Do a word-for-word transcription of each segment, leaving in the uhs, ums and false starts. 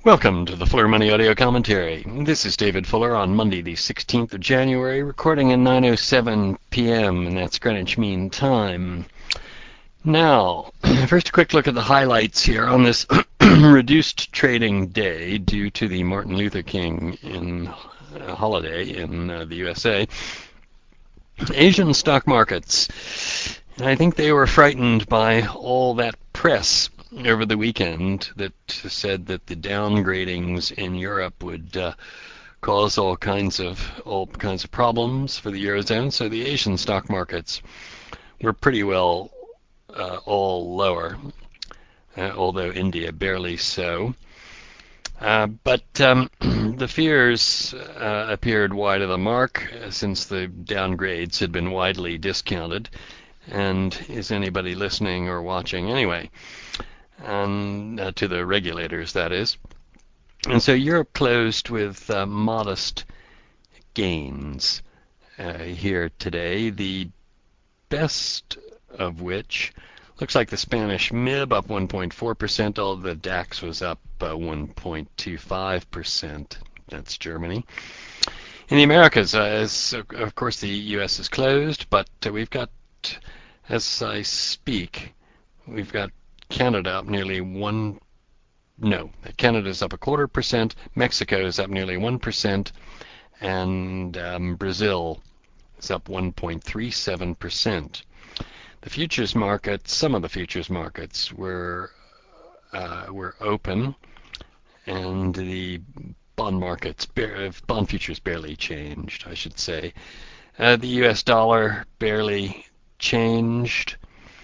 Welcome to the Fuller Money Audio Commentary. This is David Fuller on Monday, the sixteenth of January, recording at nine oh seven p m, and that's Greenwich Mean Time. Now, first a quick look at the highlights here on this reduced trading day due to the Martin Luther King in, uh, holiday in uh, the U S A. Asian stock markets. I think they were frightened by all that press over the weekend that said that the downgradings in Europe would uh, cause all kinds of all kinds of problems for the Eurozone. So the Asian stock markets were pretty well uh, all lower, uh, although India barely so. Uh, but um, the fears uh, appeared wide of the mark uh, since the downgrades had been widely discounted. And is anybody listening or watching anyway? And uh, to the regulators, that is. And so Europe closed with uh, modest gains uh, here today, the best of which looks like the Spanish M I B up one point four percent, although the DAX was up uh, one point two five percent. That's Germany. In the Americas, uh, as, of course, the U S is closed, but uh, we've got, as I speak, we've got Canada up nearly one, no, Canada's up a quarter percent, Mexico is up nearly one percent, and um, Brazil is up one point three seven percent. The futures market, some of the futures markets were uh, were open, and the bond markets, bond futures barely changed, I should say. Uh, the U S dollar barely changed,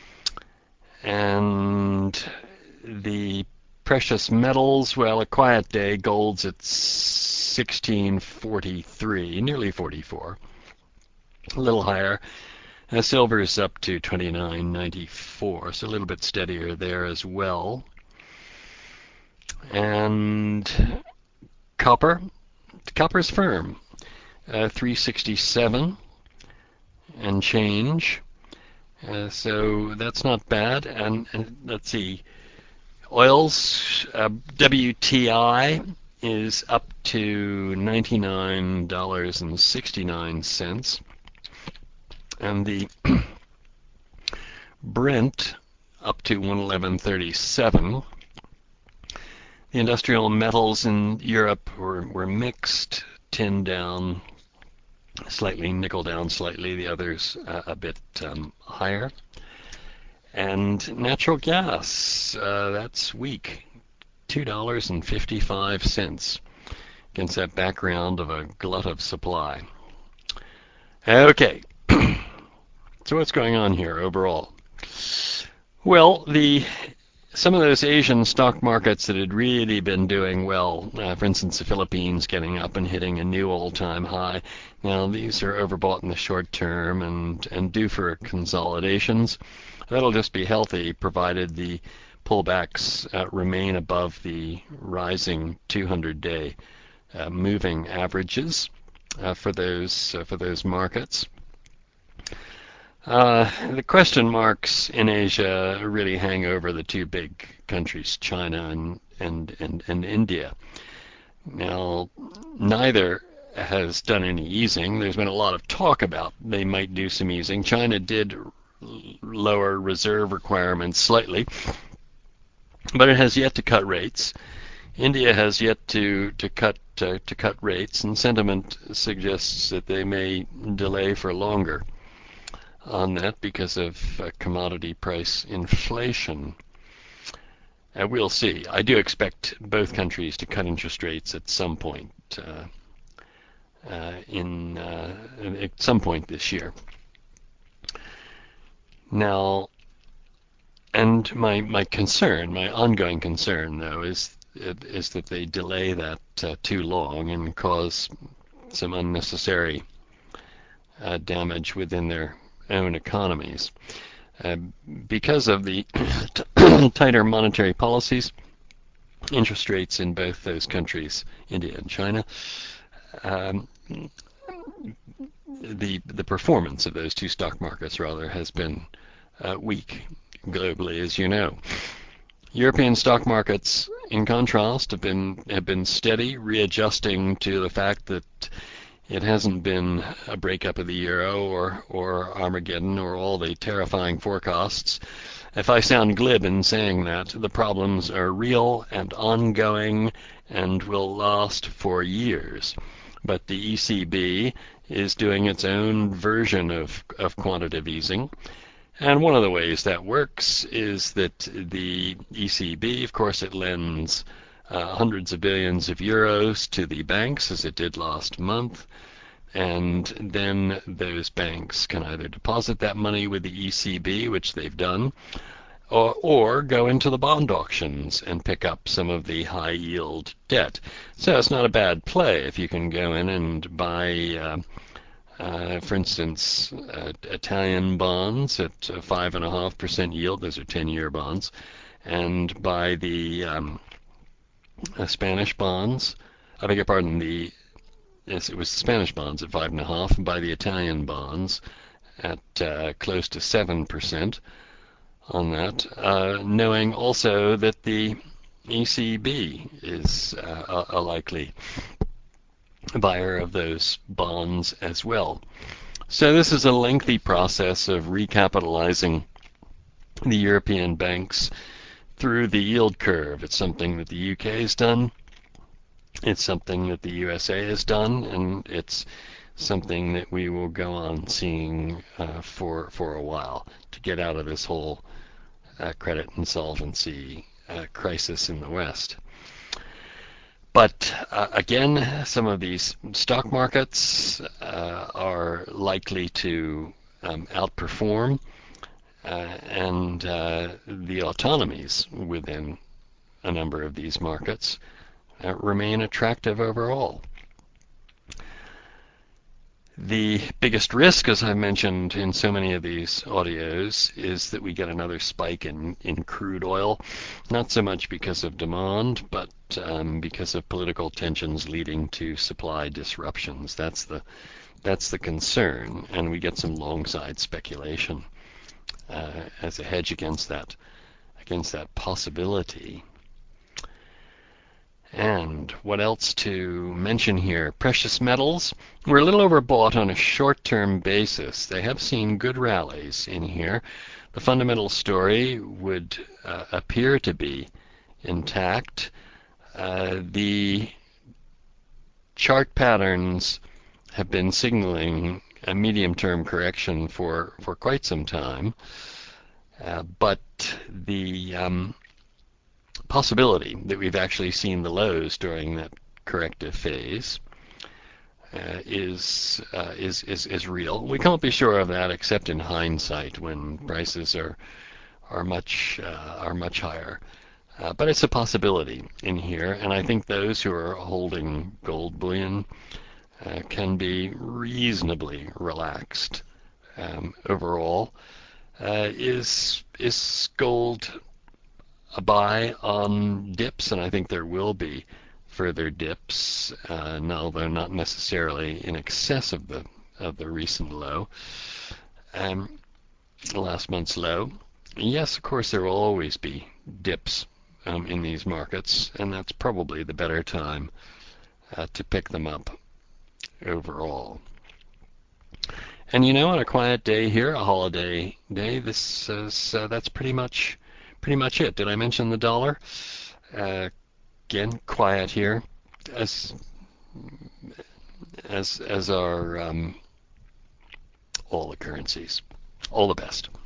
and the precious metals, well, a quiet day. Gold's at sixteen forty-three, nearly forty-four, a little higher. Uh, silver's up to twenty-nine ninety-four, so a little bit steadier there as well. And copper, copper's firm, uh, three sixty-seven and change. Uh, so that's not bad. And, and let's see, oils, uh, W T I is up to ninety-nine dollars and sixty-nine cents. And the Brent up to one eleven thirty-seven. The industrial metals in Europe were, were mixed. Tin down slightly, nickel down slightly, the others uh, a bit um, higher. And natural gas, uh, that's weak, two dollars and fifty-five cents, against that background of a glut of supply. Okay, so what's going on here overall? Well, the some of those Asian stock markets that had really been doing well, uh, for instance, the Philippines getting up and hitting a new all-time high. Now, these are overbought in the short term and, and due for consolidations. That'll just be healthy, provided the pullbacks uh, remain above the rising two hundred day uh, moving averages uh, for those uh, for those markets. Uh, the question marks in Asia really hang over the two big countries, China and, and, and, and India. Now, neither has done any easing. There's been a lot of talk about they might do some easing. China did lower reserve requirements slightly, but it has yet to cut rates. India has yet to, to cut uh, to cut rates, and sentiment suggests that they may delay for longer on that because of uh, commodity price inflation. Uh, we'll see. I do expect both countries to cut interest rates at some point uh, uh, in uh, at some point this year. Now, and my my concern, my ongoing concern though, is is that they delay that uh, too long and cause some unnecessary uh, damage within their own economies. Uh, because of the tighter monetary policies, interest rates in both those countries, India and China, um, the the performance of those two stock markets rather has been uh, weak globally, as you know. European stock markets, in contrast, have been have been steady, readjusting to the fact that it hasn't been a breakup of the euro or or Armageddon or all the terrifying forecasts. If I sound glib in saying that, the problems are real and ongoing and will last for years. But the E C B is doing its own version of, of quantitative easing. And one of the ways that works is that the E C B, of course, it lends uh, hundreds of billions of euros to the banks, as it did last month. And then those banks can either deposit that money with the E C B, which they've done, or, or go into the bond auctions and pick up some of the high yield debt. So it's not a bad play if you can go in and buy, uh, uh, for instance, uh, Italian bonds at a five and a half percent yield. Those are ten-year bonds, and buy the um, uh, Spanish bonds. I beg your pardon. The yes, it was the Spanish bonds at five and a half, and buy the Italian bonds at uh, close to seven percent. On that, uh, knowing also that the E C B is uh, a, a likely buyer of those bonds as well. So this is a lengthy process of recapitalizing the European banks through the yield curve. It's something that the U K has done. It's something that the U S A has done, and it's something that we will go on seeing uh, for for a while to get out of this whole Uh, credit insolvency uh, crisis in the West. But uh, again, some of these stock markets uh, are likely to um, outperform, uh, and uh, the autonomies within a number of these markets uh, remain attractive overall. The biggest risk, as I mentioned in so many of these audios, is that we get another spike in, in crude oil, not so much because of demand, but um, because of political tensions leading to supply disruptions. That's the that's the concern, and we get some long side speculation uh, as a hedge against that against that possibility. And what else to mention here? Precious metals. We're a little overbought on a short-term basis. They have seen good rallies in here. The fundamental story would uh, appear to be intact. Uh, the chart patterns have been signaling a medium-term correction for, for quite some time. Uh, but the um, possibility that we've actually seen the lows during that corrective phase uh, is, uh, is is is real. We can't be sure of that except in hindsight when prices are are much uh, are much higher. Uh, but it's a possibility in here, and I think those who are holding gold bullion uh, can be reasonably relaxed. Um, overall, uh, is is gold a buy on dips? And I think there will be further dips, uh, although not necessarily in excess of the of the recent low, um, last month's low. Yes, of course, there will always be dips um, in these markets, and that's probably the better time uh, to pick them up overall. And you know, on a quiet day here, a holiday day, this is, uh, that's pretty much pretty much it. Did I mention the dollar? Uh, again, quiet here, as as as are um, all the currencies. All the best.